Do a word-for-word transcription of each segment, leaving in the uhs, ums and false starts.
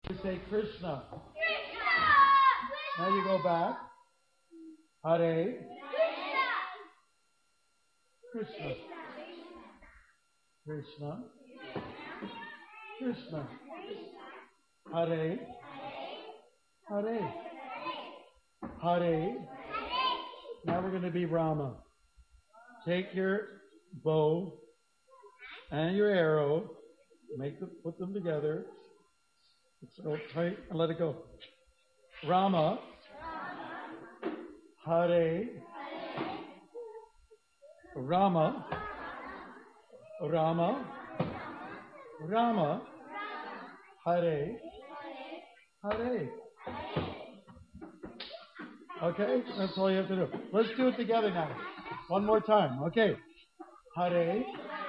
You say Krishna. Now you go back. Hare. Krishna. Krishna. Krishna. Hare. Hare. Hare. Now we're going to be Rama. Take your bow and your arrow, make them, put them together. So tight and let it go. Rama. Hare. Rama. Rama. Rama. Hare. Hare. Okay, that's all you have to do. Let's do it together now. One more time. Okay. Hare.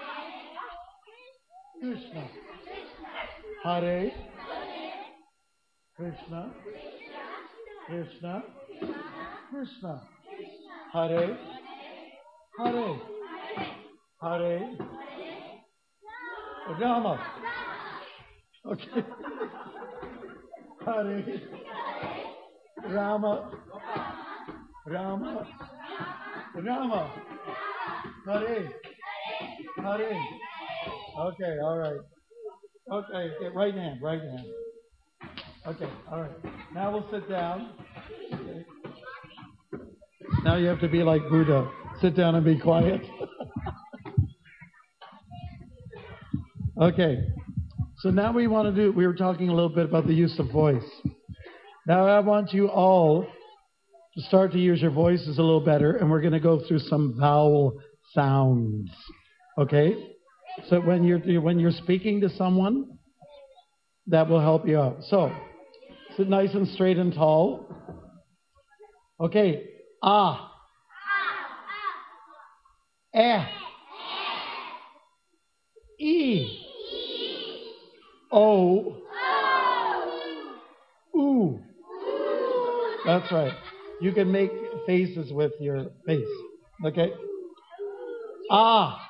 Krishna. Hare. Krishna. Krishna. Krishna. Hare. Hare. Hare. Rama. Okay. Hare. Rama. Rama. Rama. Hare. Hare. Okay, all right. Okay, okay, right hand, right hand. Okay, all right. Now we'll sit down. Okay. Now you have to be like Buddha. Sit down and be quiet. Okay. So now we want to do, we were talking a little bit about the use of voice. Now I want you all to start to use your voices a little better, and we're going to go through some vowel sounds. Okay? So when you're when you're speaking to someone, that will help you out. So, sit nice and straight and tall. Okay. Ah. Eh. E. O. Ooh. That's right. You can make faces with your face. Okay? Ah.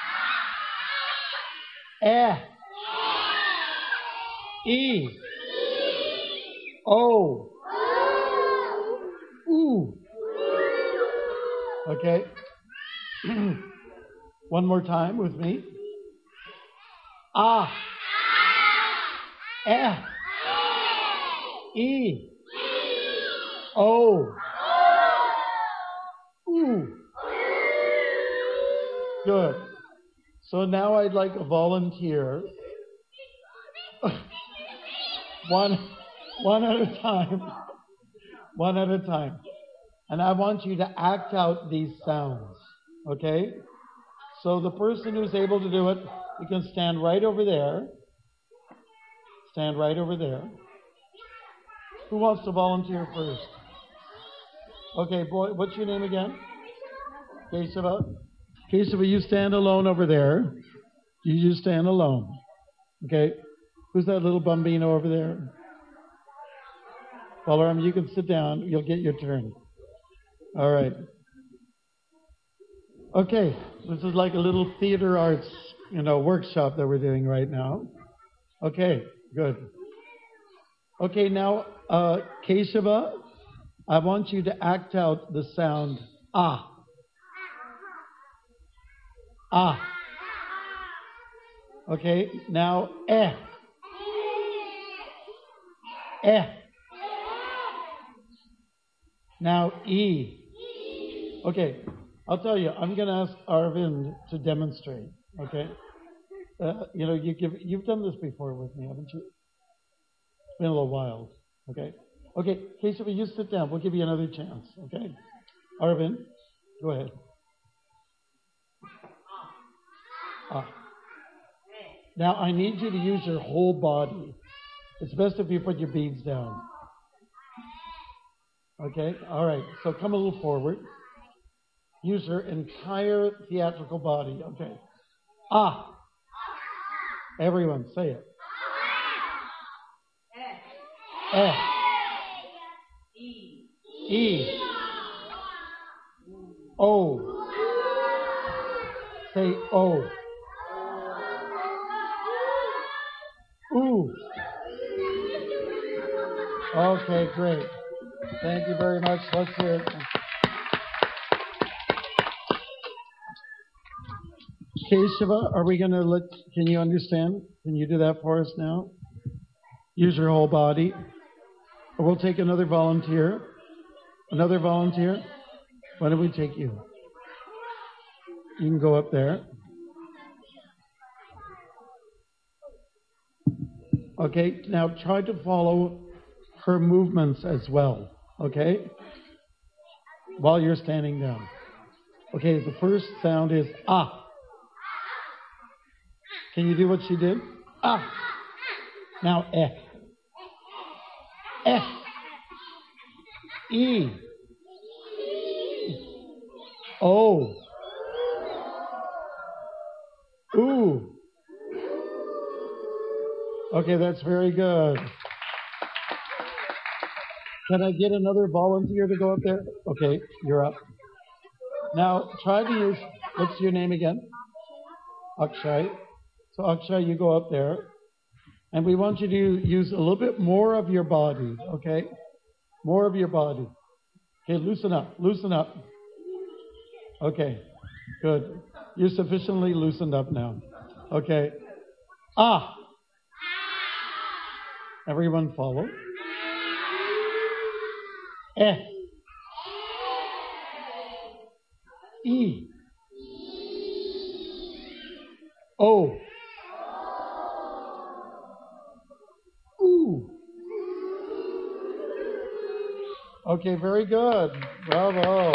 Eh. E. O. Ooh. Okay? One more time with me. Ah. Eh. E. O. Ooh. Good. So now I'd like a volunteer. one, one at a time. One at a time. And I want you to act out these sounds. Okay? So the person who's able to do it, you can stand right over there. Stand right over there. Who wants to volunteer first? Okay, boy, what's your name again? Kesava. Kesava, you stand alone over there. You just stand alone. Okay? Who's that little bambino over there? Balaram, you can sit down. You'll get your turn. All right. Okay, this is like a little theater arts, you know, workshop that we're doing right now. Okay, good. Okay, now, uh, Kesava, I want you to act out the sound ah. Ah. Okay, now eh. Eh. Now e. Okay, I'll tell you, I'm going to ask Arvind to demonstrate, okay? Uh, you know, you give, you've done this before with me, haven't you? It's been a little while, okay? Okay, Kesava, you sit down. We'll give you another chance, okay? Arvind, go ahead. Ah. Now, I need you to use your whole body. It's best if you put your beads down. Okay, all right. So come a little forward. Use your entire theatrical body. Okay. Ah. Everyone, say it. Eh. E. O. Say O. Ooh. Okay, great. Thank you very much. Let's hear it. Keshava, are we going to let, can you understand? Can you do that for us now? Use your whole body. We'll take another volunteer. Another volunteer. Why don't we take you? You can go up there. Okay, now try to follow her movements as well. Okay? While you're standing down. Okay, the first sound is ah. Can you do what she did? Ah. Now eh. Eh. E. O. Ooh. Okay, that's very good. Can I get another volunteer to go up there? Okay, you're up. Now, try to use, what's your name again? Akshay. So, Akshay, you go up there. And we want you to use a little bit more of your body, okay? More of your body. Okay, loosen up, loosen up. Okay, good. You're sufficiently loosened up now. Okay. Ah. Everyone follow. Eh. E. O. Ooh. Okay, very good. Bravo.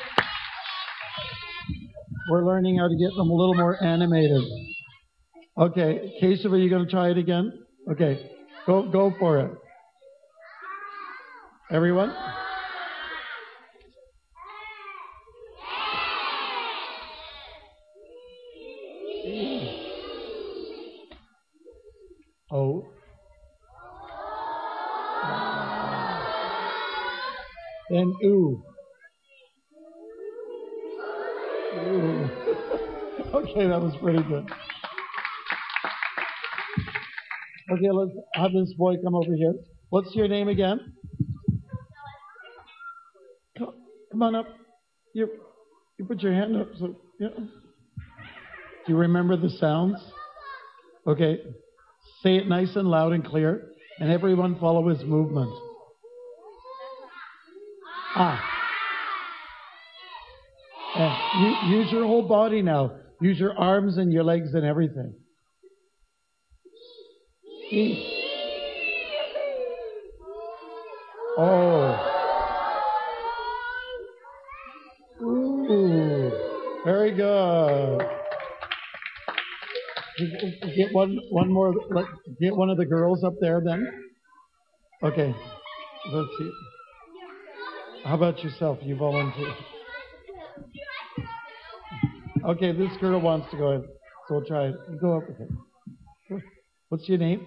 We're learning how to get them a little more animated. Okay, Keshav, are you going to try it again? Okay, go go for it. Everyone? O. Then ooh. Ooh. Okay, that was pretty good. Okay, let's have this boy come over here. What's your name again? Come, come on up. You, you put your hand up. So, yeah. Do you remember the sounds? Okay. Say it nice and loud and clear, and everyone follow his movement. Ah. And use your whole body now. Use your arms and your legs and everything. E. Oh. Ooh. Very good. Get one, one more. Get one of the girls up there then. Okay. Let's see. How about yourself? You volunteer. Okay, this girl wants to go ahead, so we'll try it. You go up with her. What's your name?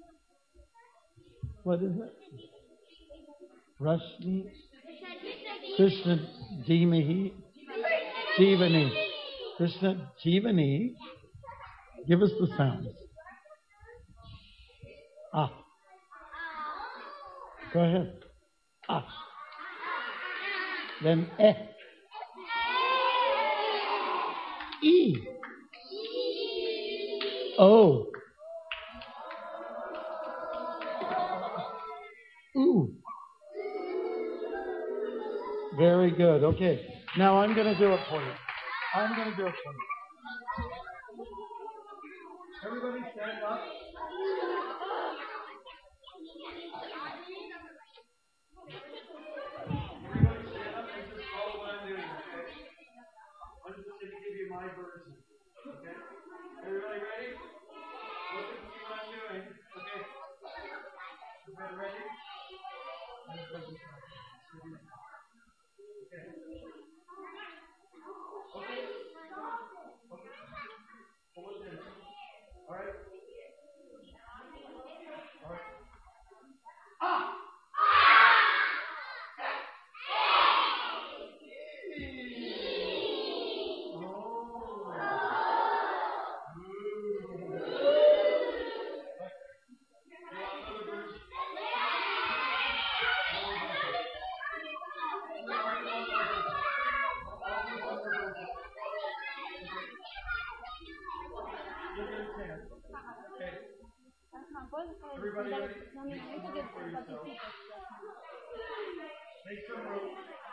What is it? Rashni Krishna Jimahi Jivani. Krishna Jivani. Give us the sounds. Ah. Go ahead. Ah. Then eh. E. O. Ooh. Very good. Okay. Now I'm going to do it for you. I'm going to do it for you. Everybody stand up. Everybody stand up and just follow what I'm doing, okay? I'm just going to give you my version, okay? Everybody ready? Look and see what I'm doing, okay? Everybody ready? Okay. Okay. Okay. Hold it in. All right. All right. Ah! Everybody ready? Make some room for yourself. Make some room.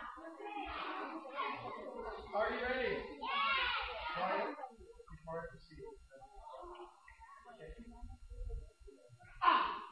Are you ready? Quiet. It's hard to see. Okay. Ah!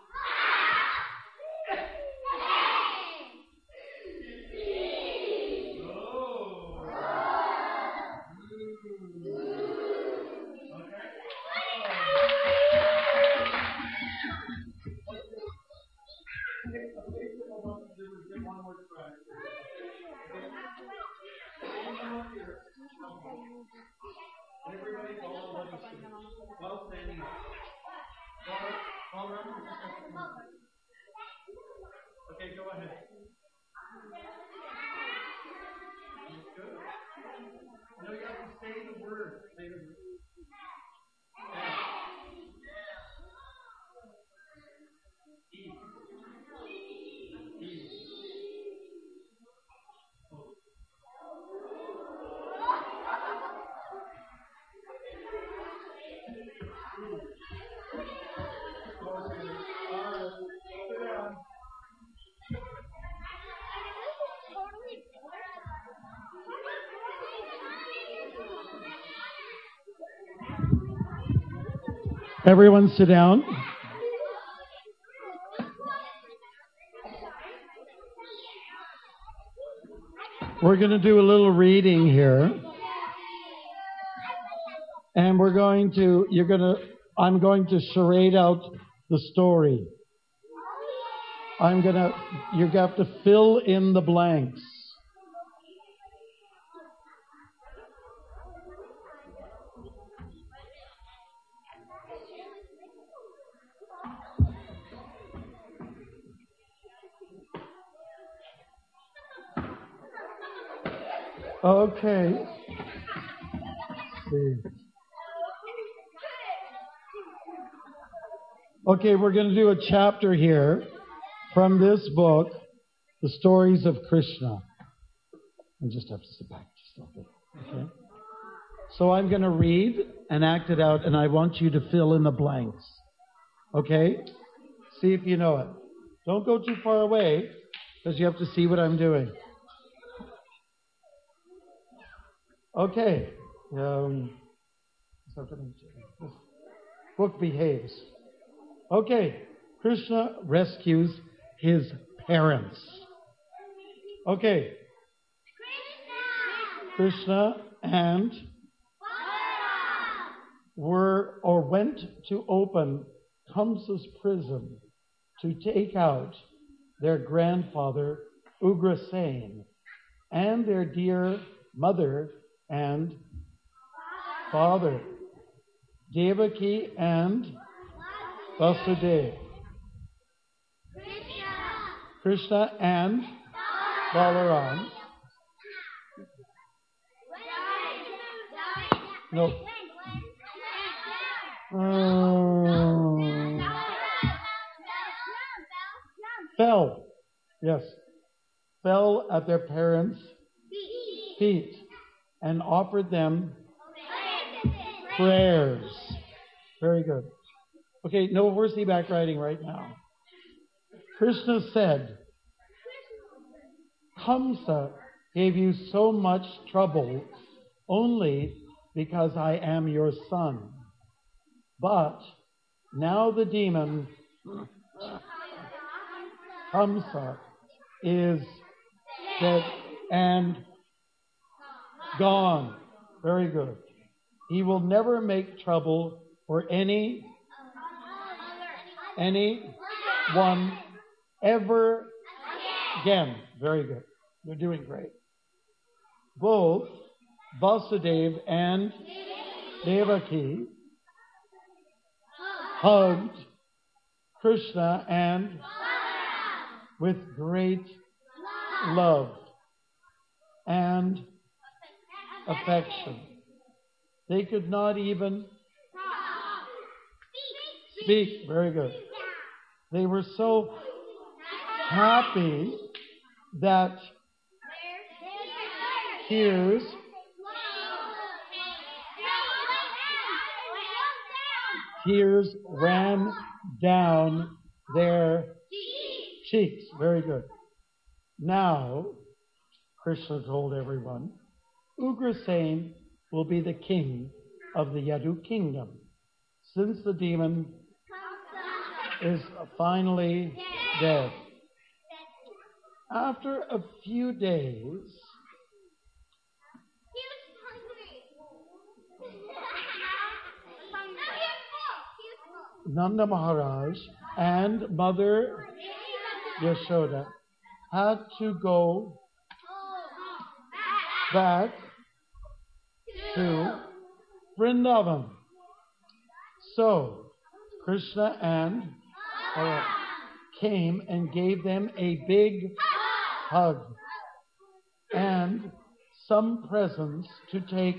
Everybody follow what you see. Well standing up. Follow around. Okay, go ahead. That's good. You know you have to say the word. Say the word. Yeah. Eat. Eat. Everyone sit down. We're going to do a little reading here. And we're going to, you're going to, I'm going to charade out the story. I'm going to, you have to fill in the blanks. Okay. Let's see. Okay, we're going to do a chapter here from this book, The Stories of Krishna. I just have to sit back just a little bit. Okay. So I'm going to read and act it out, and I want you to fill in the blanks. Okay? See if you know it. Don't go too far away, because you have to see what I'm doing. Okay. Um, book behaves. Okay. Krishna rescues his parents. Okay. Krishna and were or went to open Kamsa's prison to take out their grandfather Ugrasen and their dear mother and father, Devaki and Vasudeva, Krishna and Balaram. No. Um, fell. Yes. Fell at their parents' feet and offered them prayers. Very good. Okay, no horseyback riding right now. Krishna said, Kamsa gave you so much trouble only because I am your son. But now the demon Kamsa is dead and gone. Very good. He will never make trouble for any any one ever again. Very good. You're doing great. Both Vasudeva and Devaki hugged Krishna and with great love and affection. They could not even speak. Very good. They were so happy that tears tears ran down their cheeks. Very good. Now, Krishna told everyone, Ugrasen will be the king of the Yadu kingdom, since the demon is finally dead. After a few days, Nanda Maharaj and Mother Yashoda had to go back to Vrindavan. So, Krishna and uh, came and gave them a big hug and some presents to take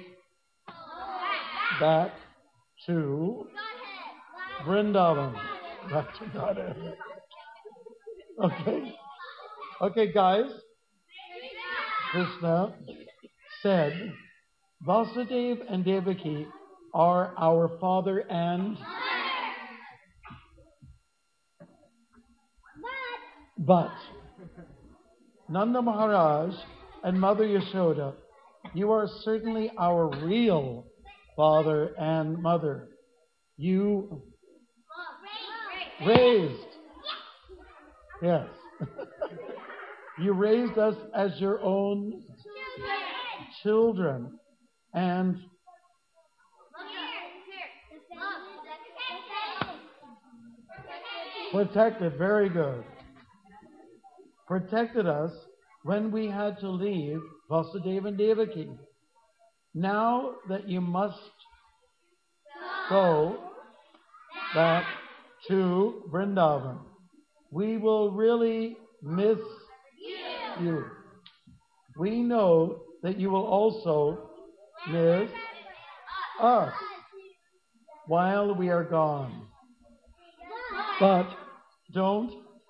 back to Vrindavan. Back to Godhead. Okay. Okay, guys. Krishna said, Vasudeva and Devaki are our father and but Nanda Maharaj and Mother Yashoda, you are certainly our real father and mother. You raised, yes, you raised us as your own children and protected, very good. Protected us when we had to leave Vasudeva and Devaki. Now that you must go back to Vrindavan, we will really miss you. We know that you will also miss us while we are gone. But don't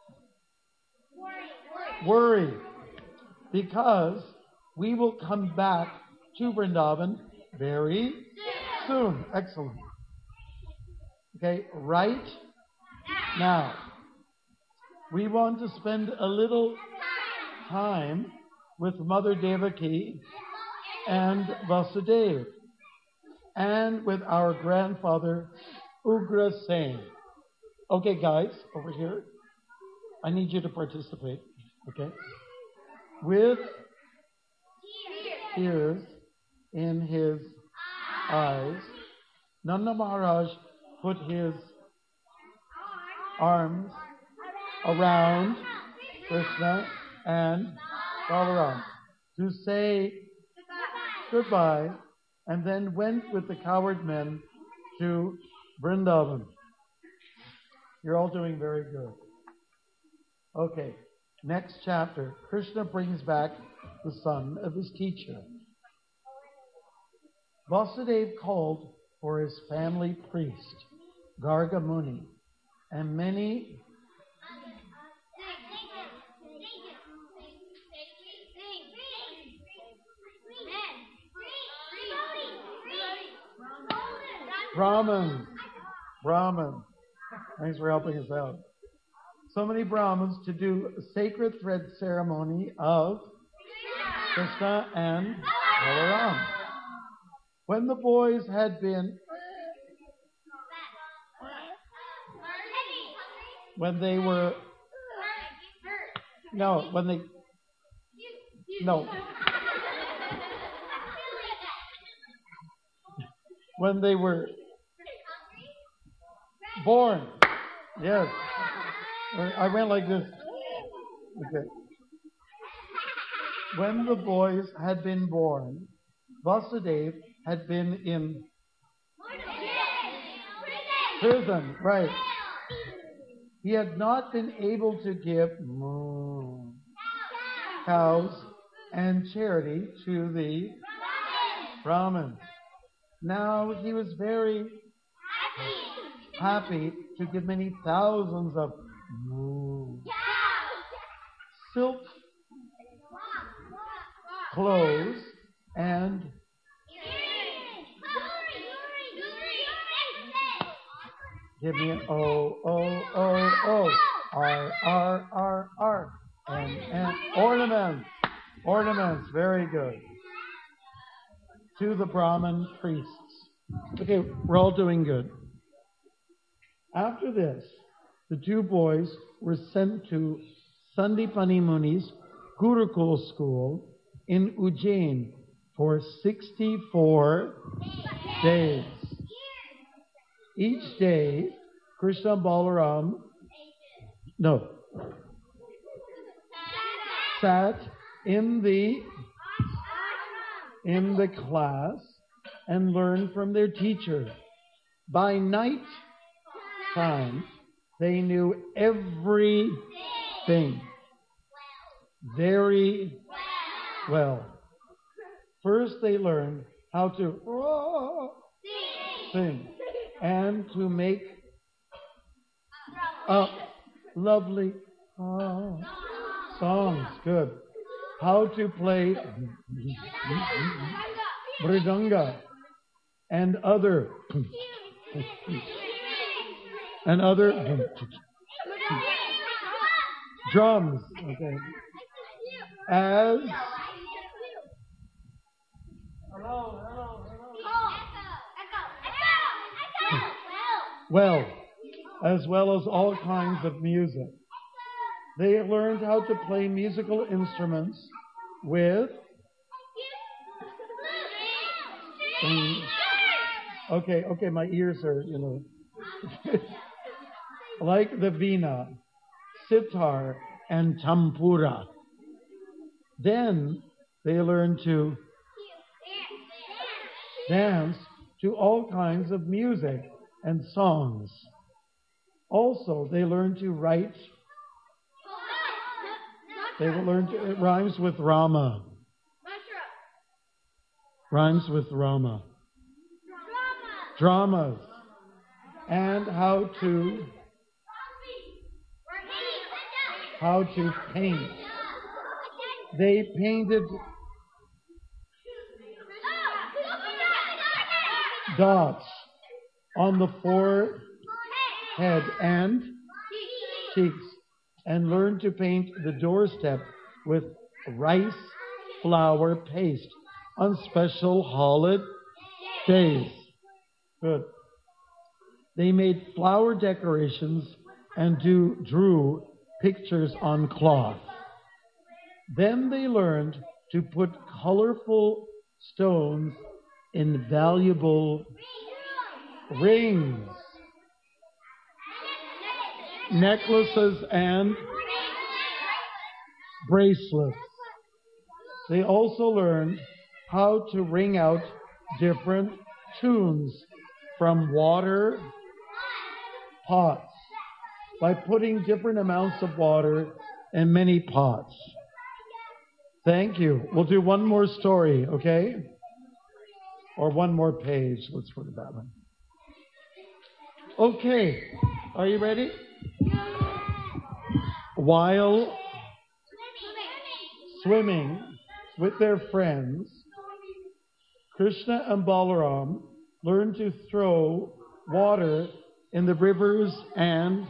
worry, because we will come back to Vrindavan very soon. Excellent. Okay, right now, we want to spend a little time with Mother Devaki and Vasudeva and with our grandfather Ugrasen. Okay, guys, over here, I need you to participate. Okay? With tears in his eyes, Nanda Maharaj put his arms around Krishna and Balaram to say goodbye, and then went with the coward men to Vrindavan. You're all doing very good. Okay, next chapter. Krishna brings back the son of his teacher. Vasudeva called for his family priest, Garga Muni, and many Brahmins. Brahmins. Thanks for helping us out. So many Brahmins to do a sacred thread ceremony of Krishna and Balaram. When the boys had been, when they were, no, when they, no, when they were born, yes, I went like this. Okay. When the boys had been born, Vasudeva had been in prison, right. He had not been able to give moo, cows and charity to the Brahmins. Now he was very happy to give many thousands of moo, silk clothes and Give me an O, O, O, O. R, R, R, R. And, and ornaments. Ornaments. Very good. To the Brahmin priests. Okay, we're all doing good. After this, the two boys were sent to Sandipani Muni's Gurukul school in Ujjain for sixty-four days. Each day, Krishna Balaram, no, sat in the in the class and learned from their teacher. By night time, they knew everything very well. First, they learned how to sing and to make up lovely uh, songs. Good. How to play mridanga and other and other drums. Okay. As hello, hello, hello. Well, as well as all kinds of music. They learned how to play musical instruments with um, okay, okay, my ears are, you know, like the veena, sitar, and tampura. Then they learned to dance to all kinds of music and songs. Also, they learned to write. They learned to, it rhymes with Rama. Rhymes with Rama. Dramas. And how to how to paint. They painted dots on the forehead and cheeks, and learned to paint the doorstep with rice flour paste on special holidays. Good. They made flower decorations and do, drew pictures on cloth. Then they learned to put colorful stones in valuable rings, necklaces, and bracelets. They also learned how to ring out different tunes from water pots by putting different amounts of water in many pots. Thank you. We'll do one more story, okay? Or one more page. Let's put it that one. Okay. Are you ready? While swimming with their friends, Krishna and Balaram learned to throw water in the rivers and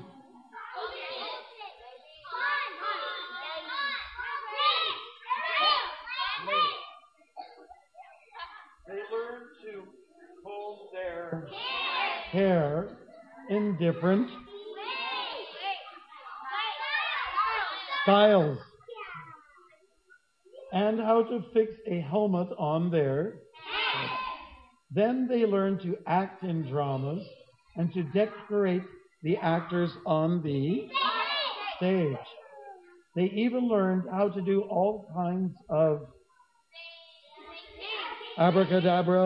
they learned to comb their hair in different styles, and how to fix a helmet on their head. Then they learned to act in dramas and to decorate the actors on the stage. They even learned how to do all kinds of abracadabra,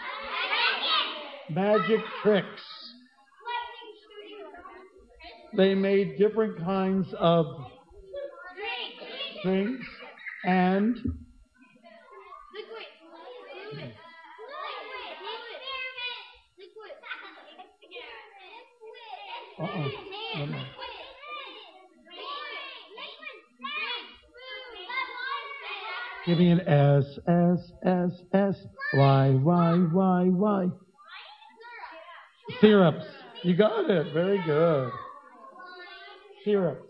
magic tricks. They made different kinds of drinks and uh-uh. No, no. Give me an S, S, S, S, Y, Y, Y, Y. Syrups. You got it. Very good. Syrups.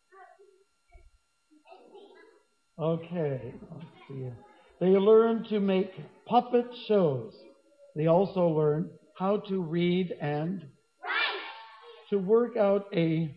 Okay. Let's see. They learn to make puppet shows. They also learn how to read and to work out a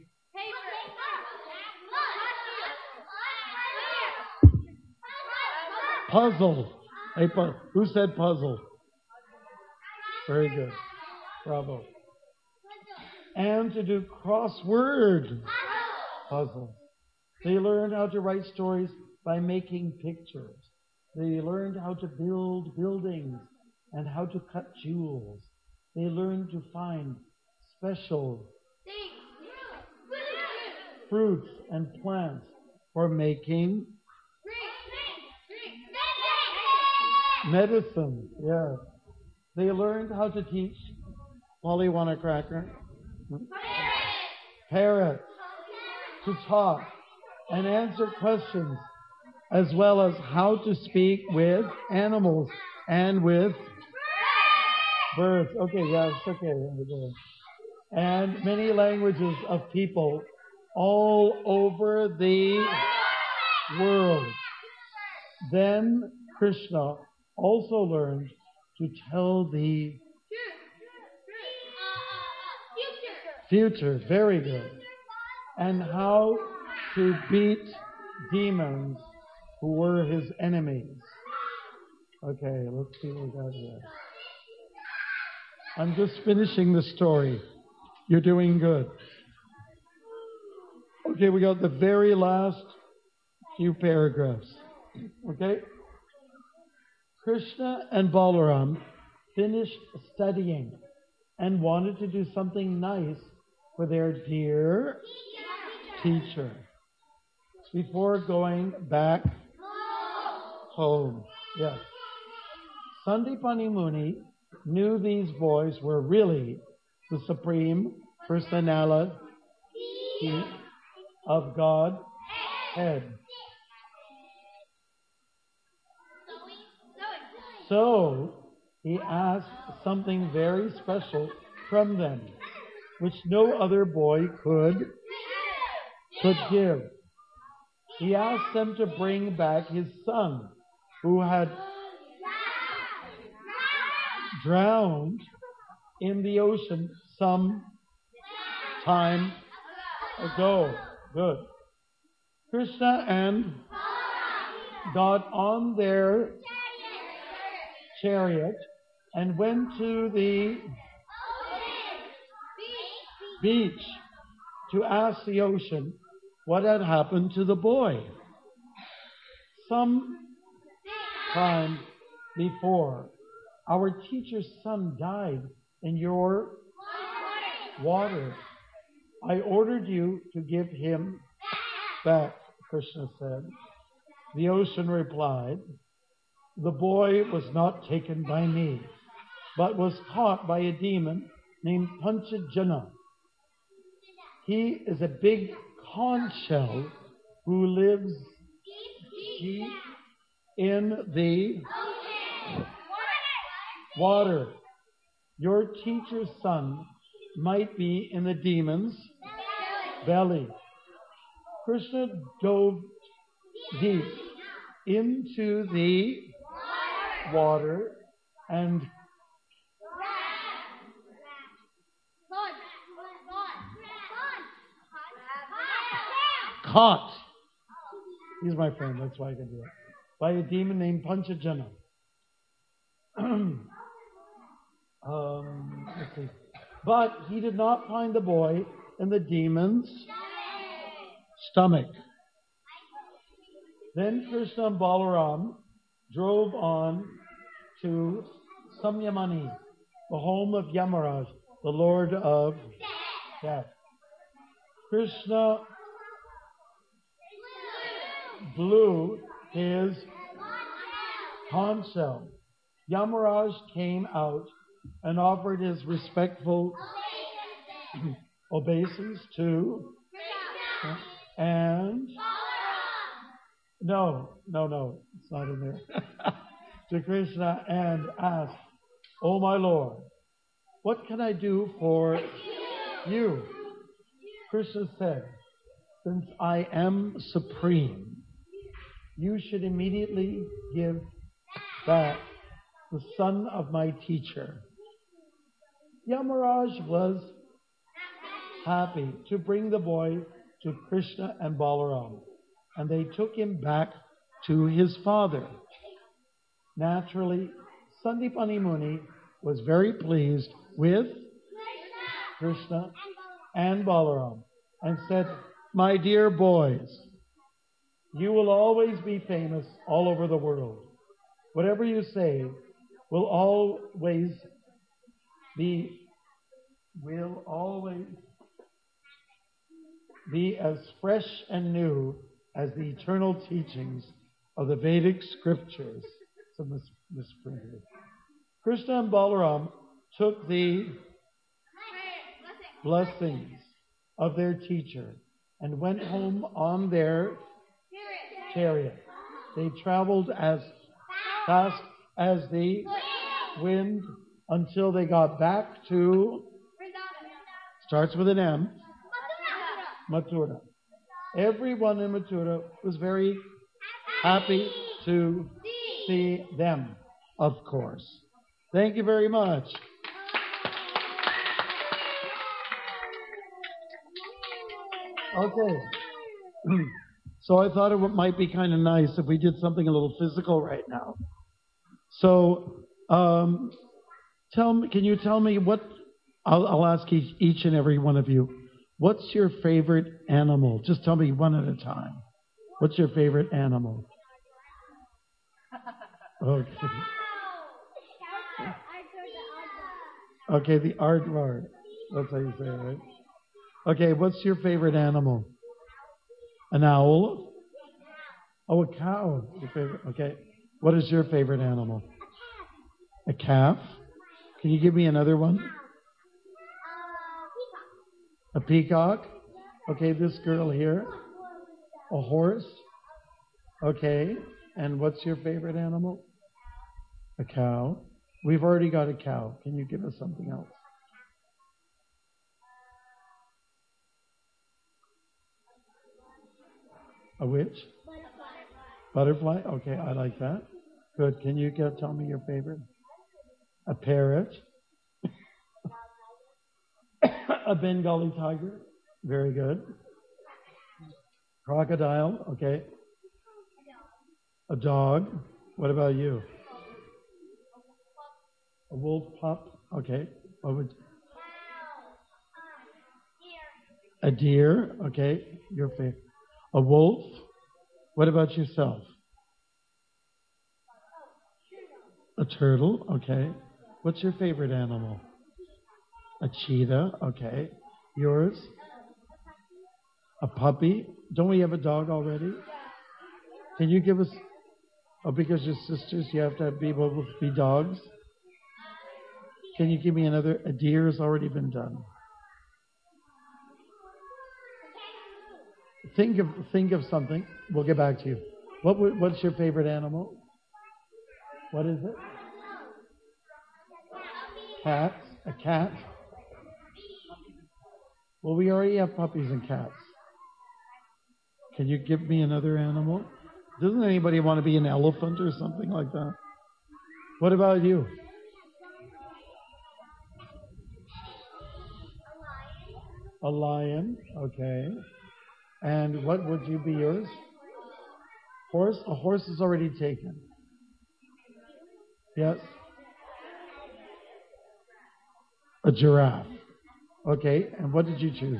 puzzle. A pu- Who said puzzle? Very good. Bravo. And to do crossword puzzles. They learned how to write stories by making pictures. They learned how to build buildings and how to cut jewels. They learned to find special fruits and plants for making medicine. Yes. They learned how to teach Polly want a cracker? Parrots to talk and answer questions, as well as how to speak with animals and with birds. Okay, yes, okay. And many languages of people all over the world. Then Krishna also learned to tell the future. Very good. And how to beat demons who were his enemies. Okay, let's see what we got here. I'm just finishing the story. You're doing good. Okay, we got the very last few paragraphs. Okay? Krishna and Balaram finished studying and wanted to do something nice for their dear teacher before going back home. Yes. Sandipani Muni knew these boys were really the Supreme Personality of Godhead. So he asked something very special from them, which no other boy could, could give. He asked them to bring back his son, who had drowned in the ocean some time ago. Good. Krishna and got on their chariot and went to the beach to ask the ocean what had happened to the boy. Some time before, our teacher's son died in your water. I ordered you to give him back, Krishna said. The ocean replied, the boy was not taken by me, but was caught by a demon named Panchajana. He is a big conch shell who lives deep in the water. Your teacher's son might be in the demon's belly. Krishna dove deep into the water and caught. He's my friend, that's why I can do it. By a demon named Panchajana. um, let's see. But he did not find the boy in the demon's stomach. Then Krishna and Balaram drove on to Samyamani, the home of Yamaraj, the Lord of Death. Krishna blew his conch shell. Yamaraj came out and offered his respectful obeisance to and no, no, no, it's not in there. To Krishna and asked, "Oh my Lord, what can I do for You, Krishna said, since I am supreme, you should immediately give back the son of my teacher. Yamaraj was happy to bring the boy to Krishna and Balaram, and they took him back to his father. Naturally, Sandipani Muni was very pleased with Krishna and Balaram and said, my dear boys, you will always be famous all over the world. Whatever you say will always be, will always be as fresh and new as the eternal teachings of the Vedic scriptures. So mis- misprinted. Krishna and Balaram took the blessings of their teacher and went home on their chariot. They traveled as fast as the wind until they got back to, starts with an M, Mathura. Everyone in Mathura was very happy to see them, of course. Thank you very much. Okay. So I thought it might be kind of nice if we did something a little physical right now. So, um, tell me, can you tell me what, I'll, I'll ask each, each and every one of you, what's your favorite animal? Just tell me one at a time. What's your favorite animal? Okay. Okay, the aardvark. That's how you say it, right? Okay, what's your favorite animal? An owl? Oh, a cow. Your favorite. Okay. What is your favorite animal? A calf. Can you give me another one? A peacock. Okay, this girl here. A horse. Okay. And what's your favorite animal? A cow. We've already got a cow. Can you give us something else? A which? Butterfly. Butterfly? Okay, I like that. Good. Can you get, tell me your favorite? A parrot. A Bengali tiger. Very good. Crocodile. Okay. A dog. What about you? A wolf pup. Okay. What would? A deer. Okay. Your favorite. A wolf. What about yourself? A turtle. Okay. What's your favorite animal? A cheetah. Okay. Yours? A puppy. Don't we have a dog already? Can you give us? Oh, because you're sisters, you have to be able to be dogs. Can you give me another? A deer has already been done. Think of think of something. We'll get back to you. What what's your favorite animal? What is it? Cats. A cat. Well, we already have puppies and cats. Can you give me another animal? Doesn't anybody want to be an elephant or something like that? What about you? A lion. Okay. And what would you be yours? Horse? A horse is already taken. Yes? A giraffe. Okay. And what did you choose?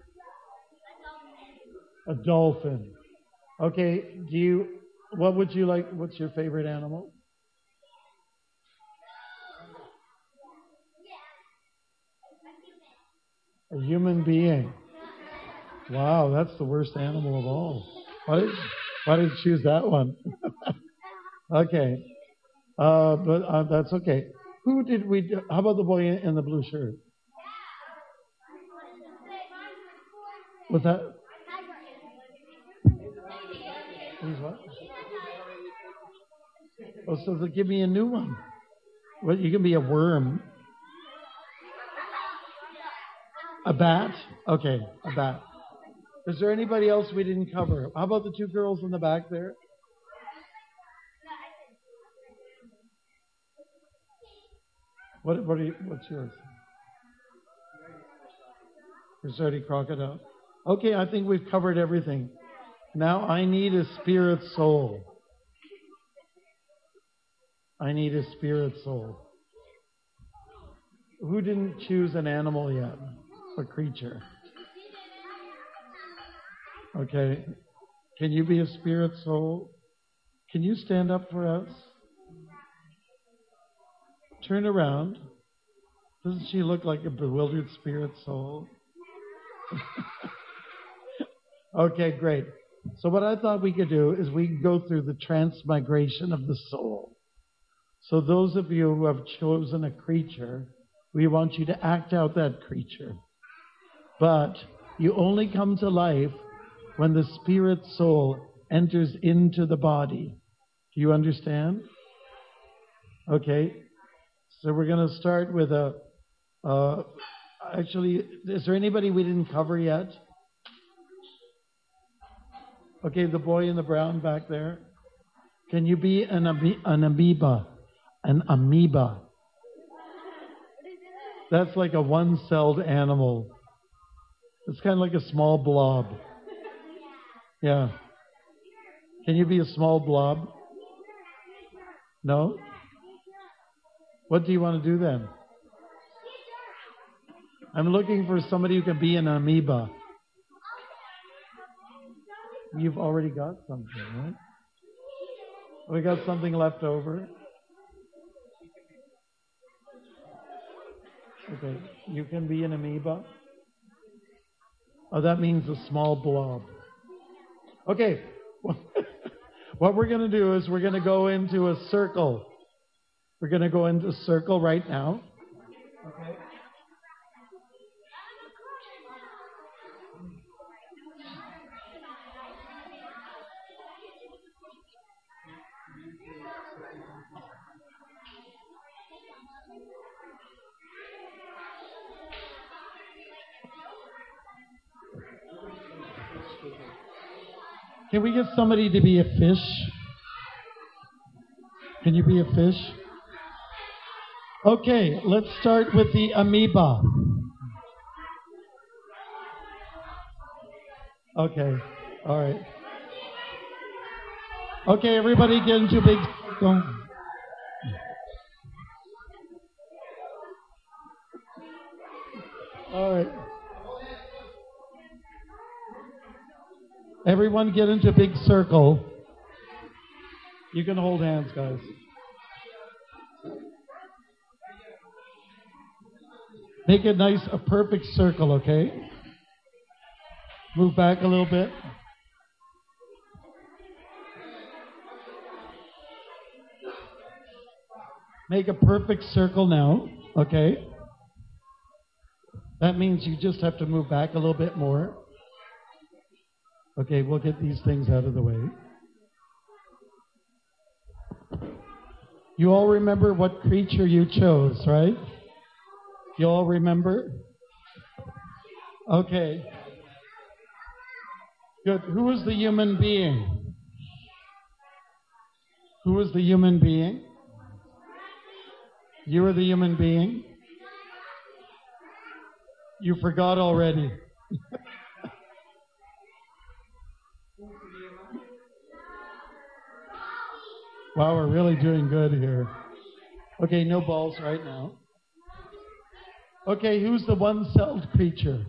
A dolphin. Okay. Do you, what would you like, what's your favorite animal? A human being. Wow, that's the worst animal of all. Why did, why did you choose that one? Okay. Uh, but uh, that's okay. Who did we, do, how about the boy in, in the blue shirt? What's that? He's what? Oh, so they'll give me a new one. Well, you can be a worm. A bat? Okay, a bat. Is there anybody else we didn't cover? How about the two girls in the back there? What, what are you, what's yours? There's already crocodile. Okay, I think we've covered everything. Now I need a spirit soul. I need a spirit soul. Who didn't choose an animal yet? A creature. Okay. Can you be a spirit soul? Can you stand up for us? Turn around. Doesn't she look like a bewildered spirit soul? Okay, great. So what I thought we could do is we can go through the transmigration of the soul. So those of you who have chosen a creature, we want you to act out that creature. But you only come to life when the spirit soul enters into the body. Do you understand? Okay. So we're going to start with a... Uh, actually, is there anybody we didn't cover yet? Okay, the boy in the brown back there. Can you be an, amoe- an amoeba? An amoeba. That's like a one-celled animal. It's kind of like a small blob. Yeah. Can you be a small blob? No? What do you want to do then? I'm looking for somebody who can be an amoeba. You've already got something, right? We got something left over. Okay, you can be an amoeba. Oh, that means a small blob. Okay, what we're going to do is we're going to go into a circle. We're going to go into a circle right now. Okay. Can we get somebody to be a fish? Can you be a fish? Okay, let's start with the amoeba. Okay, all right. Okay, everybody get into a big circle. All right. Everyone get into a big circle. You can hold hands, guys. Make it nice, a perfect circle, okay? Move back a little bit. Make a perfect circle now, okay? That means you just have to move back a little bit more. Okay, we'll get these things out of the way. You all remember what creature you chose, right? You all remember? Okay. Good. Who is the human being? Who is the human being? You are the human being? You forgot already. Wow, we're really doing good here. Okay, no balls right now. Okay, who's the one-celled creature?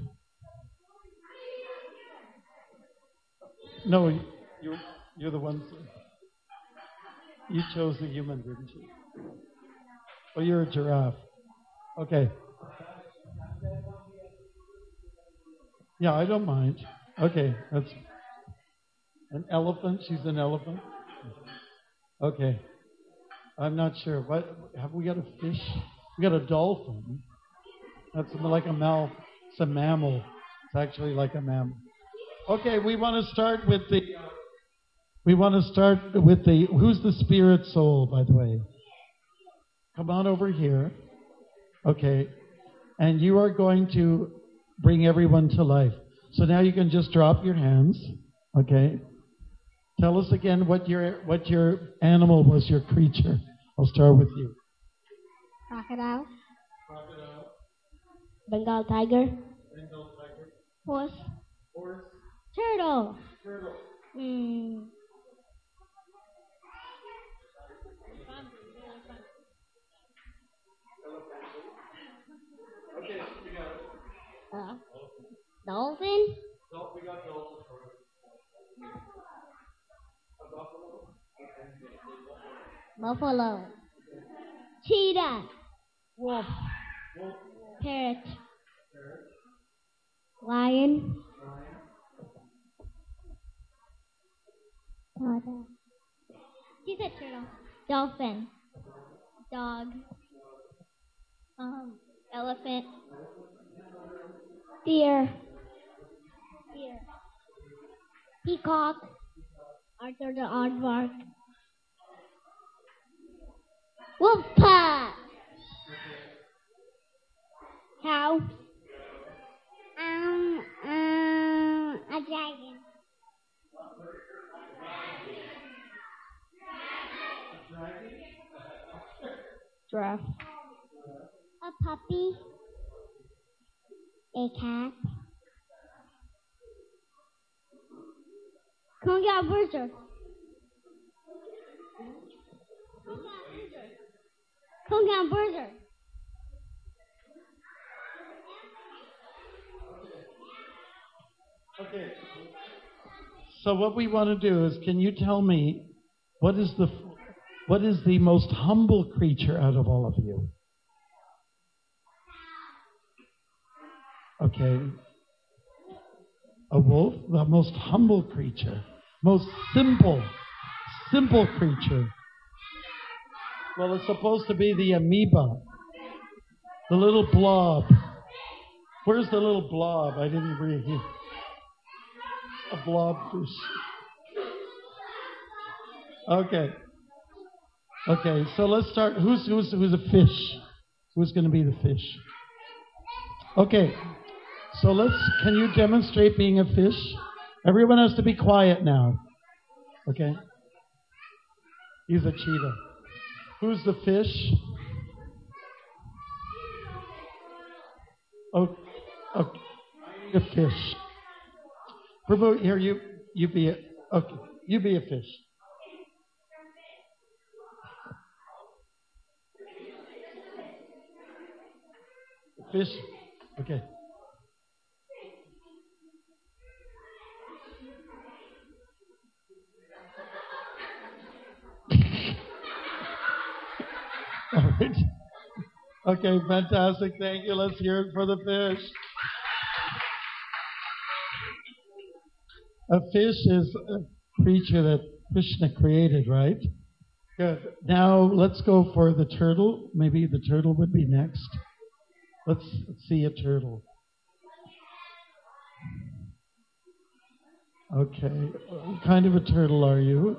No, you're, you're the one. You chose the human, didn't you? Oh, you're a giraffe. Okay. Yeah, I don't mind. Okay, that's an elephant. She's an elephant. Okay. I'm not sure. What have we got? A fish? We got a dolphin. That's like a mammal. It's a mammal. It's actually like a mammal. Okay, we want to start with the. We want to start with the. Who's the spirit soul, by the way? Come on over here. Okay, and you are going to bring everyone to life. So now you can just drop your hands, okay? Tell us again what your what your animal was, your creature. I'll start with you. Crocodile. Crocodile. Bengal tiger. Bengal tiger. Horse. Horse. Turtle. Turtle. Mm. Okay, we got it. Uh, dolphin. Dol- we got dolphin first. A buffalo. Buffalo. Cheetah. Wolf. Wolf. Parrot. Parrot. Lion. Lion. Turtle. She said turtle. Dolphin. Dog. Um, elephant. Deer. Deer. Peacock. Arthur the Aardvark. Wolf pack. Cow. Um, um, a dragon. Giraffe. A puppy. A cat. Come on, get a bruiser. Come get a bruiser. Okay. So what we want to do is, can you tell me what is the what is the most humble creature out of all of you? Okay. A wolf, the most humble creature, most simple, simple creature. Well, it's supposed to be the amoeba, the little blob. Where's the little blob? I didn't read it. A blobfish. Okay. Okay, so let's start. Who's who's who's a fish? Who's going to be the fish? Okay. So let's. Can you demonstrate being a fish? Everyone has to be quiet now. Okay. He's a cheetah. Who's the fish? Oh, okay. A fish. Prabhu, here you you be a okay. You be a fish. Fish. Okay. All right. Okay, fantastic. Thank you. Let's hear it for the fish. A fish is a creature that Krishna created, right? Good. Now let's go for the turtle. Maybe the turtle would be next. Let's see a turtle. Okay. What kind of a turtle are you?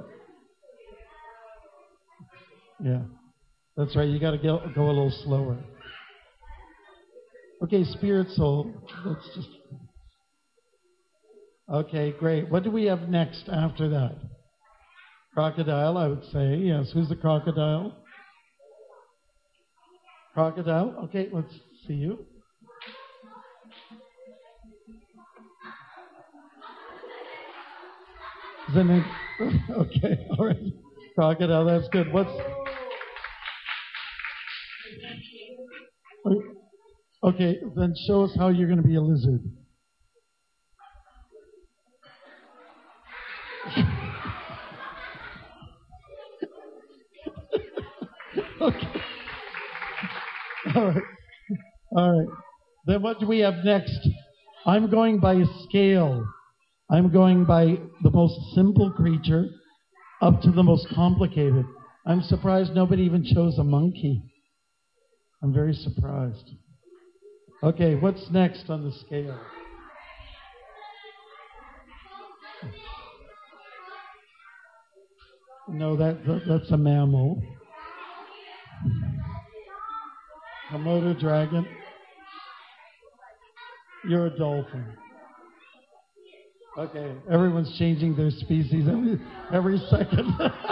Yeah. That's right. You got to go, go a little slower. Okay, spirit soul. Let's just. Okay, great. What do we have next after that? Crocodile, I would say. Yes. Who's the crocodile? Crocodile. Okay, let's see you. Is that name? Okay, all right. Crocodile, that's good. What's. Okay, then show us how you're going to be a lizard. Okay. All right. All right. Then what do we have next? I'm going by a scale. I'm going by the most simple creature up to the most complicated. I'm surprised nobody even chose a monkey. I'm very surprised. Okay, what's next on the scale? No, that, that that's a mammal. Komodo dragon. You're a dolphin. Okay, everyone's changing their species every every second.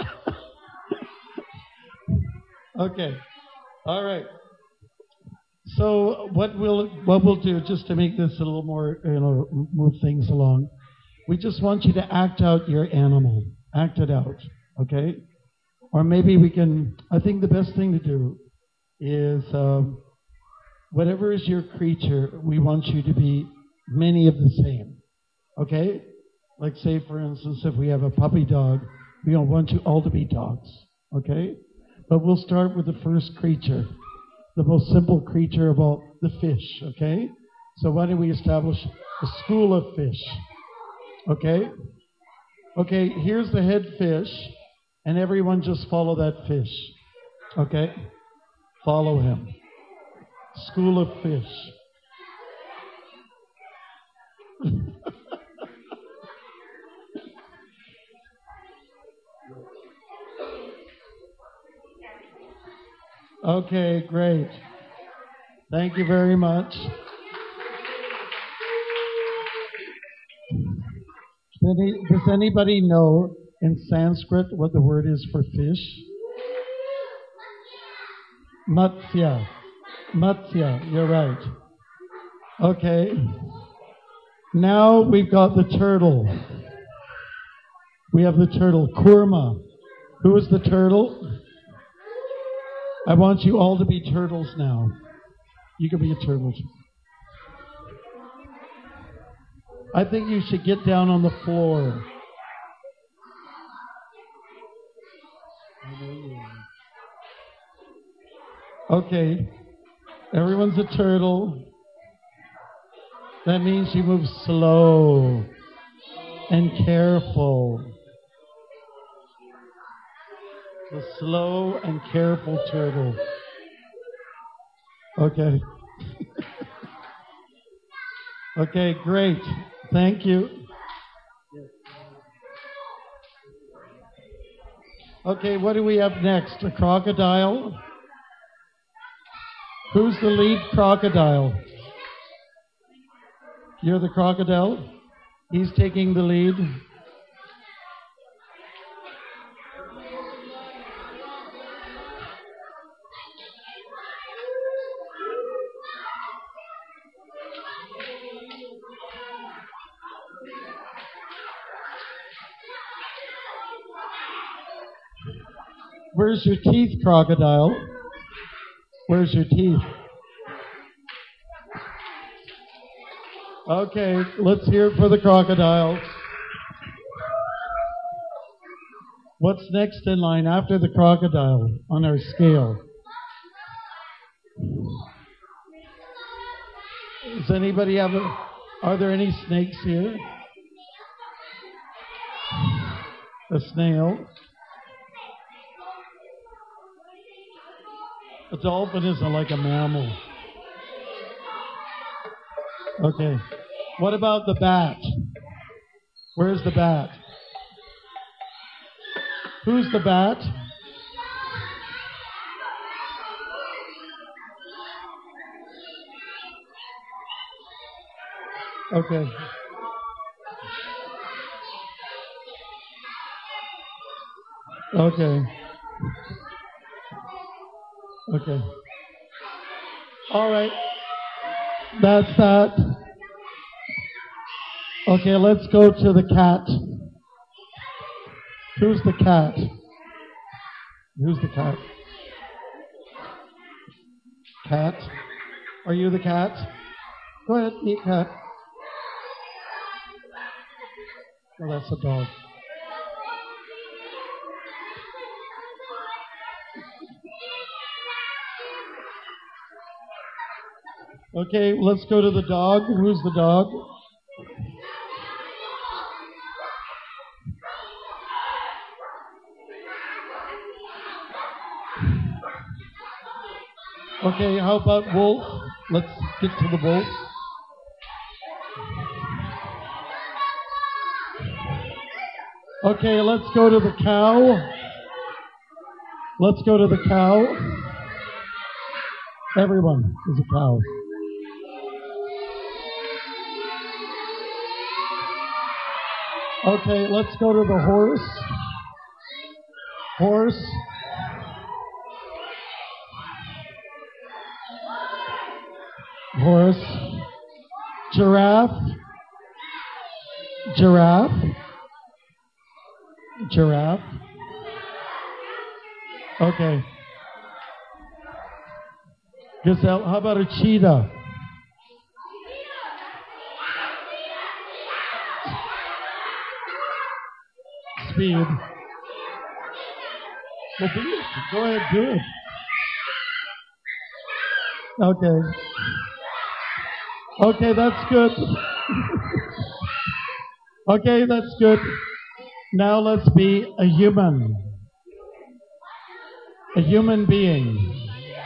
Okay, all right. So what we'll what we'll do, just to make this a little more, you know, move things along, we just want you to act out your animal, act it out, okay? Or maybe we can. I think the best thing to do is um, whatever is your creature, we want you to be many of the same, okay? Like say, for instance, if we have a puppy dog, we don't want you all to be dogs, okay? But we'll start with the first creature, the most simple creature of all, the fish, okay? So why don't we establish a school of fish, okay? Okay, here's the head fish, and everyone just follow that fish, okay? Follow him. School of fish. Okay, great. Thank you very much. Does any- does anybody know in Sanskrit what the word is for fish? Matsya. Matsya, you're right. Okay. Now we've got the turtle. We have the turtle. Kurma. Who is the turtle? I want you all to be turtles now. You can be a turtle. I think you should get down on the floor. Okay. Everyone's a turtle. That means you move slow and careful. The slow and careful turtle. Okay. Okay, great. Thank you. Okay, what do we have next? A crocodile? Who's the lead crocodile? You're the crocodile? He's taking the lead. Where's your teeth, crocodile? Where's your teeth? Okay, let's hear it for the crocodile. What's next in line after the crocodile on our scale? Does anybody have a... Are there any snakes here? A snail. A dolphin isn't like a mammal. Okay. What about the bat? Where's the bat? Who's the bat? Okay. Okay. Okay. All right. That's that. Okay, let's go to the cat. Who's the cat? Who's the cat? Cat? Are you the cat? Go ahead, meet cat. Oh, that's a dog. Okay, let's go to the dog. Who's the dog? Okay, how about wolf? Let's get to the wolf. Okay, let's go to the cow. Let's go to the cow. Everyone is a cow. Okay, let's go to the horse. Horse. Horse. Giraffe. Giraffe. Giraffe. Okay. Gazelle. How about a cheetah? Speed. Well, do it. Go ahead, do it. Okay. Okay, that's good. Okay, that's good. Now let's be a human. A human being.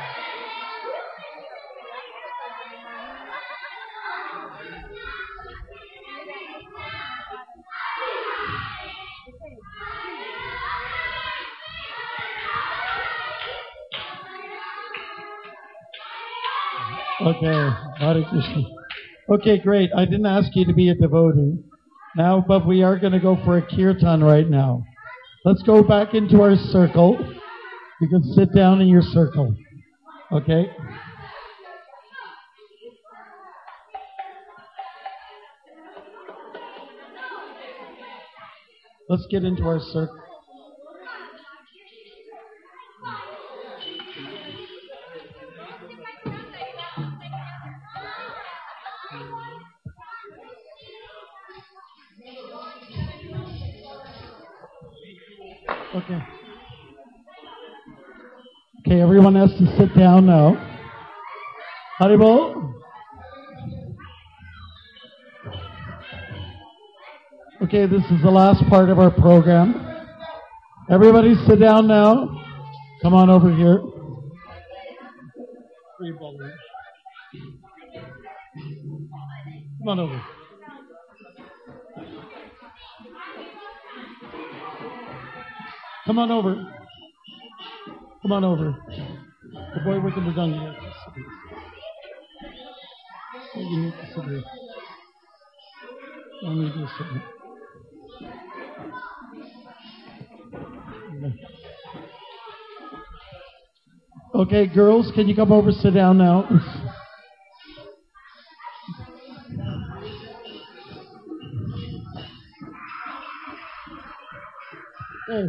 Okay, Hare Krishna. Okay, great. I didn't ask you to be a devotee now, but we are going to go for a kirtan right now. Let's go back into our circle. You can sit down in your circle. Okay? Let's get into our circle. Okay. Okay, everyone has to sit down now. Haribol. Okay, this is the last part of our program. Everybody sit down now. Come on over here. Come on over. Come on over. Come on over. The boy with the mridanga. You need to sit here. You need to sit here. Okay, girls, can you come over, sit down now? Hey.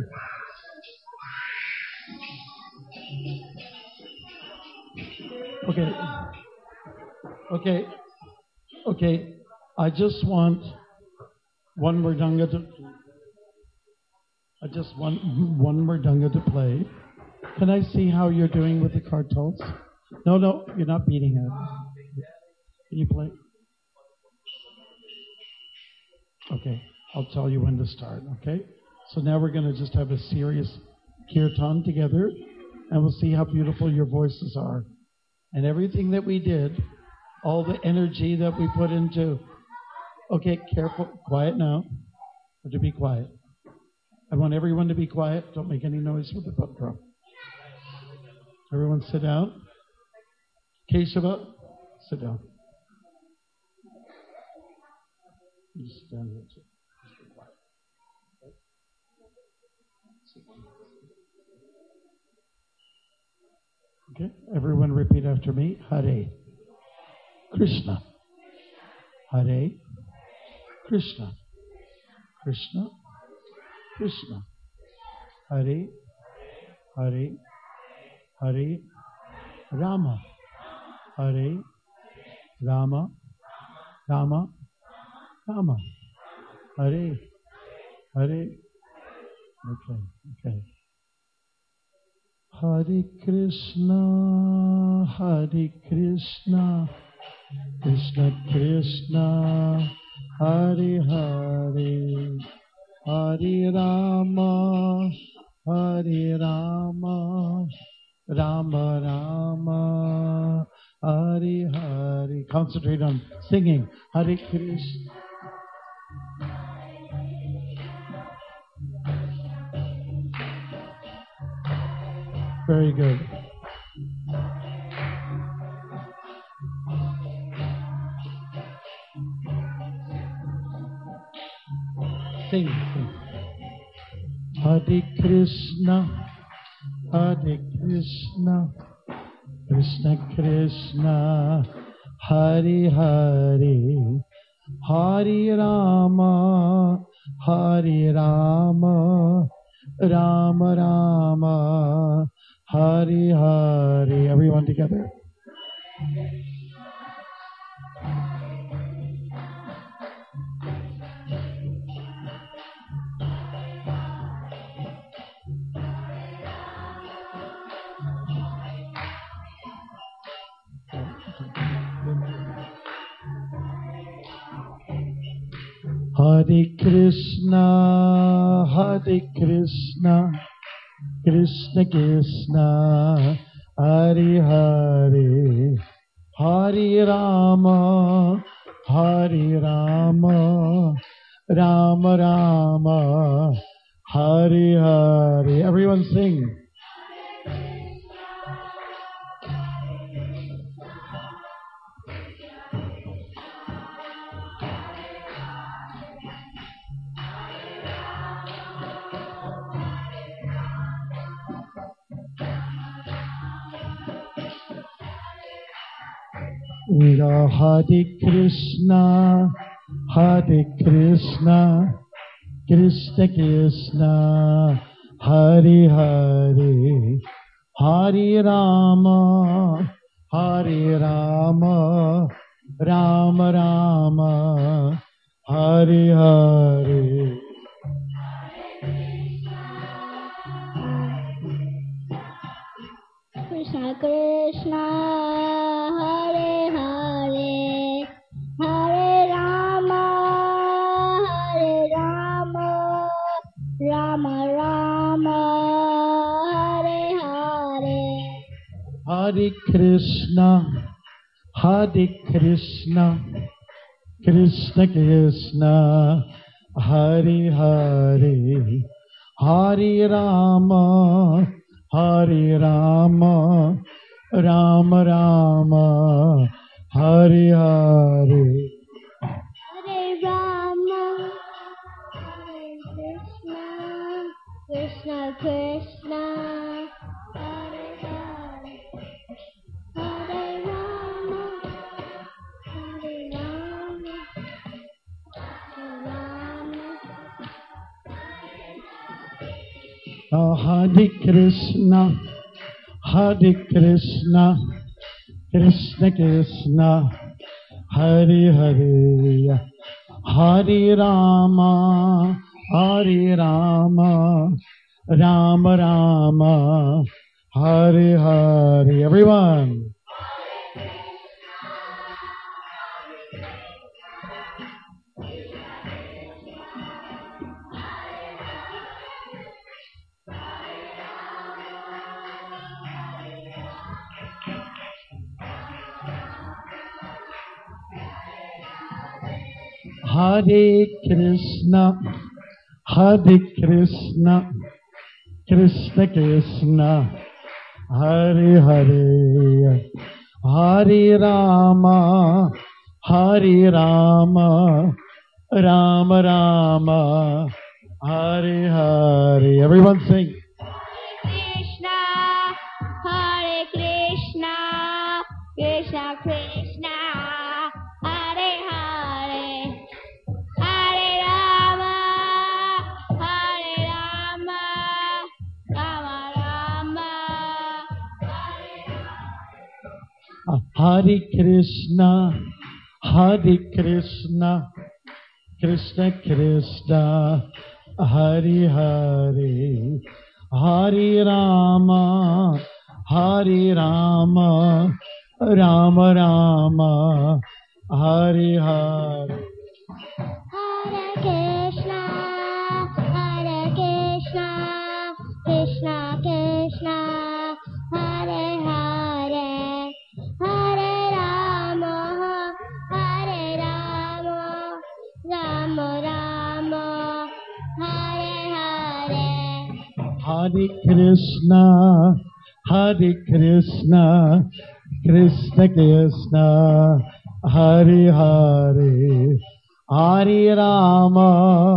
Okay. Okay. Okay. I just want one mridanga to. I just want one mridanga to play. Can I see how you're doing with the kartals? No, no, you're not beating it. Can you play? Okay, I'll tell you when to start, okay? So now we're going to just have a serious kirtan together, and we'll see how beautiful your voices are. And everything that we did, all the energy that we put into... Okay, careful, quiet now. Or to be quiet. I want everyone to be quiet. Don't make any noise with the foot drum. Everyone sit down. Keshava, sit down. You sit down here too. Just be quiet. Okay? Okay, everyone repeat after me. Hare Krishna. Hare Krishna. Krishna. Krishna. Hare Hare Hare Rama. Hare Rama. Rama. Rama. Hare Hare. Okay, okay. Hare Krishna, Hare Krishna, Krishna Krishna, Hare Hare, Hare Rama, Hare Rama, Rama Rama, Hare Hare. Concentrate on singing. Hare Krishna. Very good. Sing, sing. Hare Krishna, Hare Krishna, Krishna Krishna, Hare Hare, Hare Rama, Hare Rama, Rama Rama, Hare Hare. Everyone together. Hare Krishna, Hare Krishna, Krishna Krishna, Hare Hare, Hare Rama, Hare Rama, Rama Rama, Hare Hare. Everyone sing. Hare Krishna, Hare Krishna, Krishna Krishna, Hare Hare, Hare Rama, Hare Rama, Rama Rama, Hare Hare. Krishna Krishna, Hare Hare, Hare Rama, Hare Rama, Rama Rama, Hare Hare. Hare Krishna, Hare Krishna, Krishna Krishna, Hare Hare, Hare Rama, Hare Rama, Rama Rama, Hare Hare. Hare Rama, Hare Krishna, Krishna Krishna, Hare Hare, Hare Rama, Hare Rama, Hare Rama. Oh, Hare Krishna, Hare Krishna, Krishna Krishna, Hare Hare, Hare Rama, Hare Rama, Rama Rama, Hare Hare. Everyone. Hare Krishna, Hare Krishna, Krishna Krishna, Hare Hare, Hare Rama, Hare Rama, Rama Rama, Hare Hare. Everyone sing. Krishna, Hare Krishna, Krishna Krishna, Hare Hare, Hare Rama, Hare Rama, Rama Rama, Hare Krishna, Hare Krishna, Krishna Krishna, Hare Hare, Hare Rama, Hare Rama, Rama Rama, Hare Hare. Hare Krishna, Hare Krishna, Krishna Krishna, Hare Hare, Hare Rama, Hare Rama, Rama Rama, Hare Hare. Hare Krishna, Hare Krishna, Krishna Krishna, Hare Hare, Hare Rama,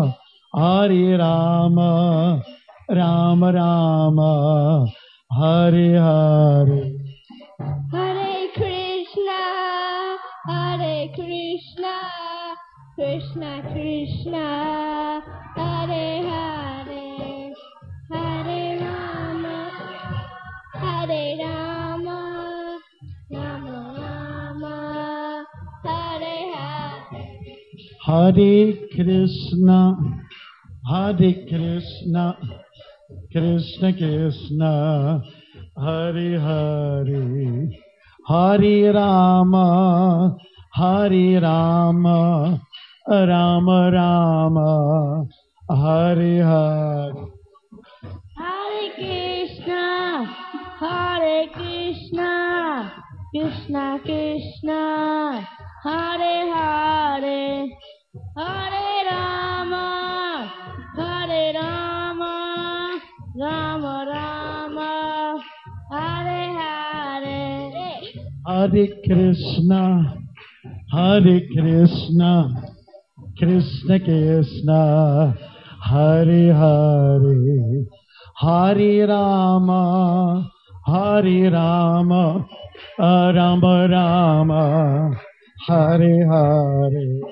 Hare Rama, Rama Rama, Hare Hare. Hare Krishna, Hare Krishna, Krishna Krishna, Hare Hare, Hare Rama, Hare Rama, Rama Rama, Hare Hare. Hare Krishna, Hare Krishna, Krishna Krishna, Hare Hare, Hare Rama, Hare Rama, Rama Rama, Hare Hare. Hare Krishna, Hare Krishna, Krishna Krishna, Hare Hare, Hare Rama, Hare Rama, Rama Rama, Hare Hare. Hare Krishna, Hare Krishna, Krishna Krishna, Hare Hare, Hare Rama, Hare Rama, Rama Rama, Hare Hare.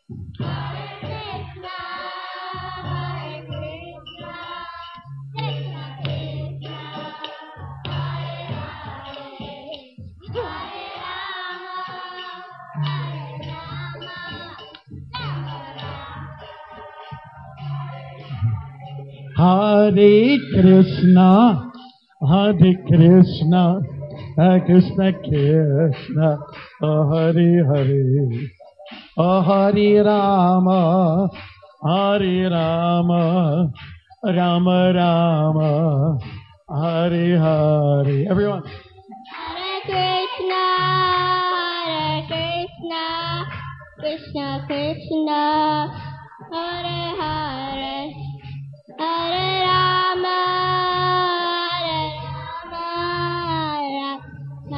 Hare Krishna, Hare Krishna, Krishna Krishna, Hare Hare, Hare Rama, Hare Rama, Rama Rama, Hare Hare. Everyone. Hare Krishna, Hare Krishna, Krishna Krishna, Hare Hare, Hare Rama, Hare Rama,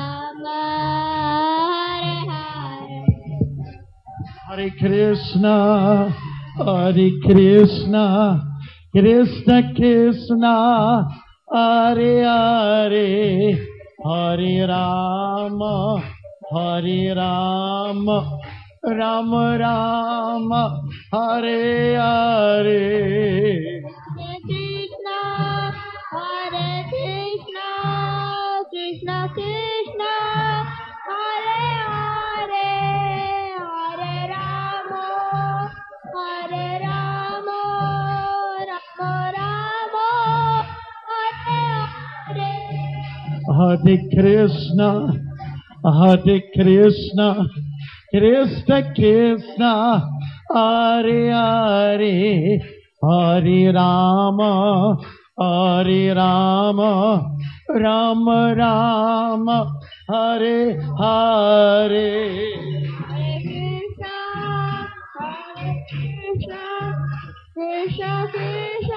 Rama, Hare Hare. Hare Krishna, Hare Krishna, Krishna Krishna, Hare Hare, Hare Rama, Hare Rama, Rama Rama, Hare Hare. Hare Krishna, Hare Krishna, Krishna Krishna, Hare Hare, Hare Rama, Hare Rama, Rama Rama, Hare Hare. Hare Krishna, Hare Krishna, Krishna Krishna, Hare Hare, Hare Rama, Hare Rama, Rama Rama, Hare Hare. Hare Krishna, Hare Krishna, Krishna Krishna,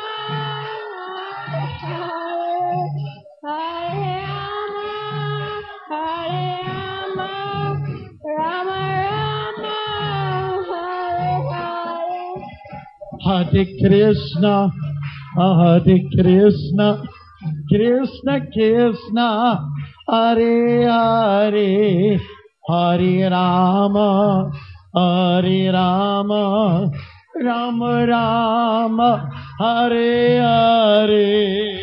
Hare Hare, Hare Rama, Hare Rama, Rama Rama, Hare Hare. Hare Krishna, Hare Krishna, Krishna Krishna, Hare Hare, Hare Rama, Hare Rama, Rama Rama, Hare Hare.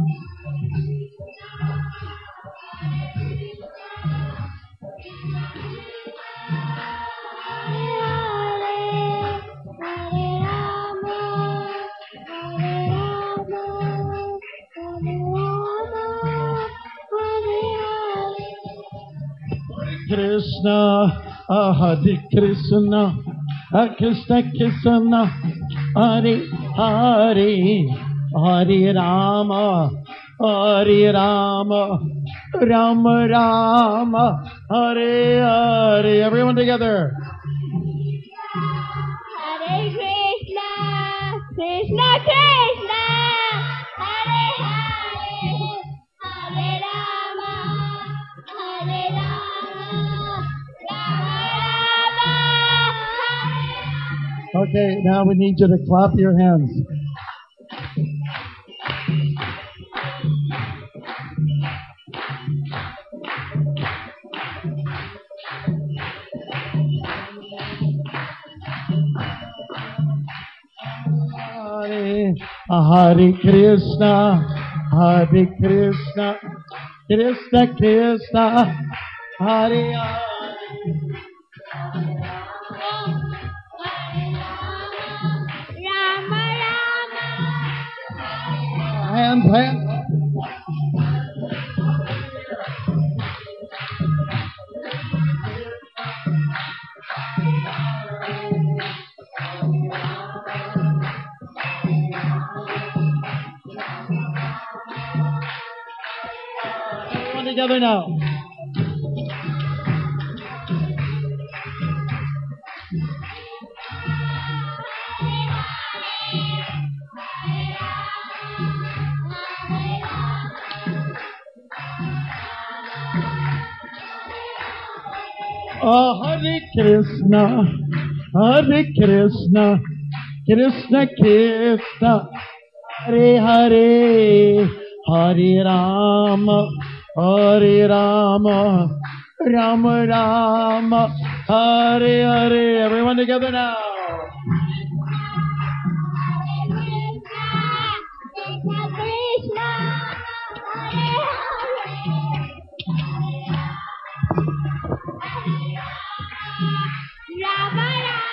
Krishna, Hare Krishna, Krishna Krishna, Hare Hare, Hare Rama, Hare Rama, Rama Rama, Hare Hare. Everyone together. Hare Krishna, Krishna Krishna, Hare Hare, Hare Rama, Hare Rama, Rama Rama, Hare. Okay, now we need you to clap your hands. Hare, Hare Krishna, Hare Krishna, Krishna Krishna, Hare Hare. Rama Rama. Hands, hands. Everyone together now. Oh, Hare Krishna, Hare Krishna, Krishna Krishna, Hare Hare, Hare Rama, Hare Rama, Rama Rama, Hare Hare. Everyone together now. Krishna, Krishna, Hare Hare, Rama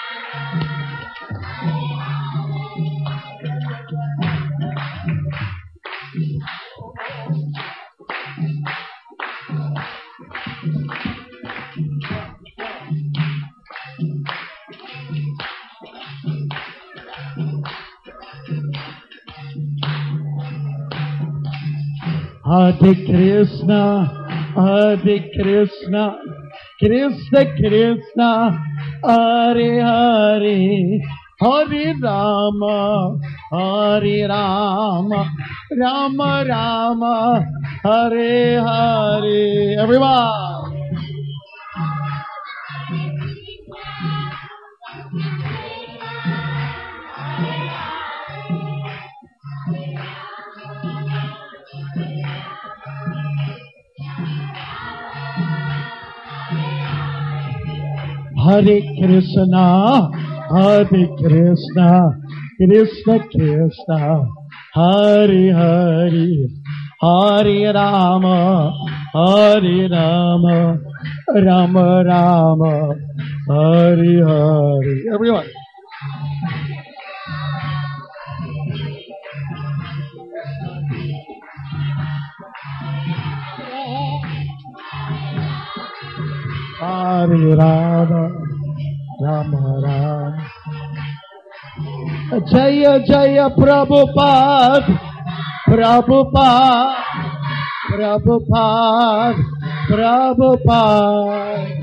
Hare Krishna, Hare Krishna, Krishna Krishna, Hare Hare, Hare Rama, Hare Rama, Rama Rama, Hare Hare. Everyone. Hare Krishna, Hare Krishna, Krishna Krishna, Hare Hare, Hare Rama, Hare Rama, Rama Rama, Hare Hare. Everyone. Hare Rama, Rama Rama. Jaya Jaya Prabhupada, Prabhupada, Prabhupada, Prabhupada.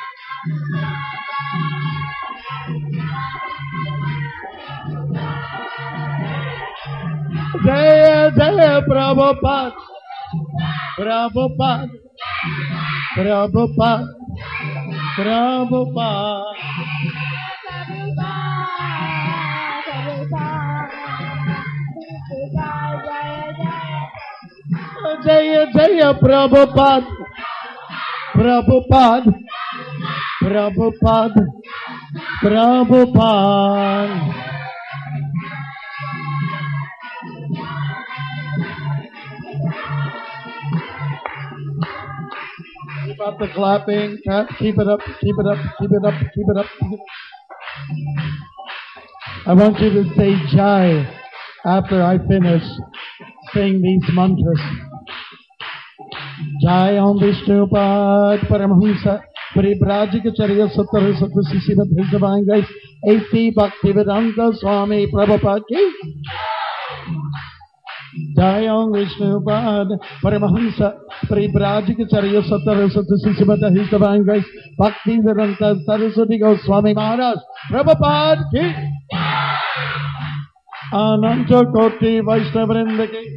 Jaya Jaya Prabhupada, Prabhupada, Prabhupada, Prabhupada. Jaya Jaya Prabhupada, Prabhupada, Prabhupada, Prabhupada. Keep up the clapping. Keep it up. Keep it up. Keep it up. Keep it up. Keep it up. I want you to say Jai after I finish saying these mantras. Jai Om Vishnupad Paramahamsa Paribrajika Charya Sattva Sattva Sisiva Bhrisavangai A C Bhaktivedanta Swami Prabhupada Ki Jai Om Vishnupad Paramahamsa Paribrajika Charya Sattva Sattva Sisiva Bhrisavangai Bhaktivedanta Saraswati Goswami Maharaj Prabhupada Ki Ananta Koti Vaishnavrinda Ki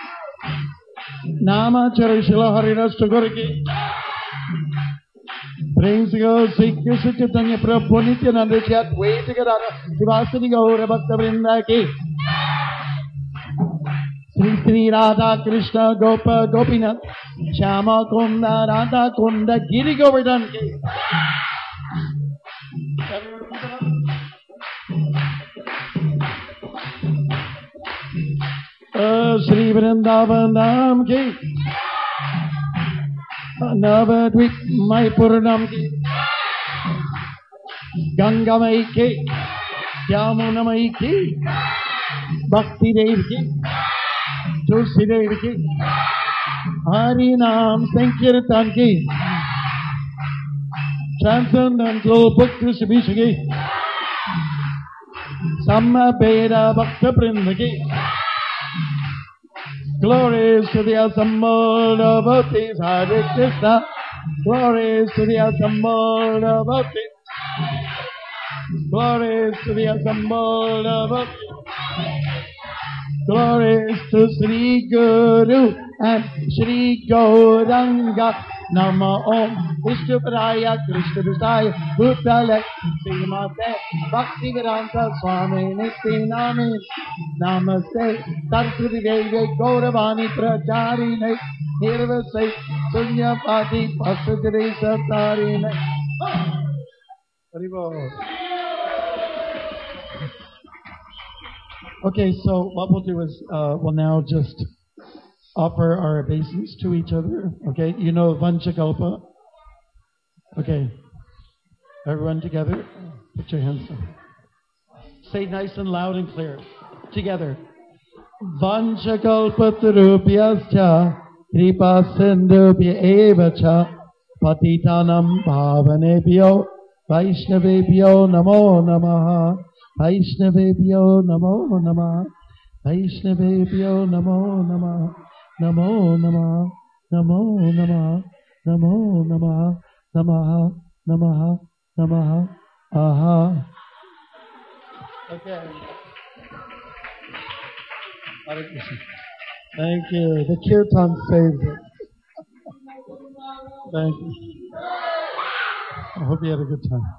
Namacharya Shila Harirashtra Guru Ki Praise God, Sri Krishna Chaitanya Prabhu Nityananda Chi Advaita Gadadhara Srivasadi Gaura Bhakta Vrinda Ki Sri Sri Radha Krishna Gopa Gopinath Shama Kunda Radha Kunda Giri Govardhan Ki uh, Sri Vrindavan Dham Ki Navadvip Maipur Dham Ki Ganga Mai Ki Yamuna Mai Ki Bhakti Dev Ki Tulsi Dev Ki Hari Nam Sankirtan Ki Transcendental Book Distribution Ki Samaveda Bhakta Vrinda Ki Glories to the assembled devotees, Hare Krishna. Glories to the assembled devotees. Glories to the assembled devotees. Glories to Sri Guru and Sri Gauranga. Nama Om Vishnu Padaya Krishna Vishaya Bhutale Srimate Bhakti Vedanta Swami Niti Nami Namaste Saraswati Devi Gauravani Pracharine Nirvase Sunyapati Pasatari Satarine. Okay, so what we'll do is uh, we'll now just offer our obeisance to each other. Okay, you know Vanchakalpa. Okay, everyone together. Put your hands up. Say nice and loud and clear. Together. Vanchakalpatarubhyascha kripa sindhubhya evacha patitanam bhavanebhyo vaishnavebhyo namo namaha vaishnavebhyo namo namaha vaishnavebhyo namo namaha Namo Namaha, Namo Namaha, Namo Namaha, Namaha, Namaha, Namaha, Aha. Okay. Thank you. The kirtan saved it. Thank you. I hope you had a good time.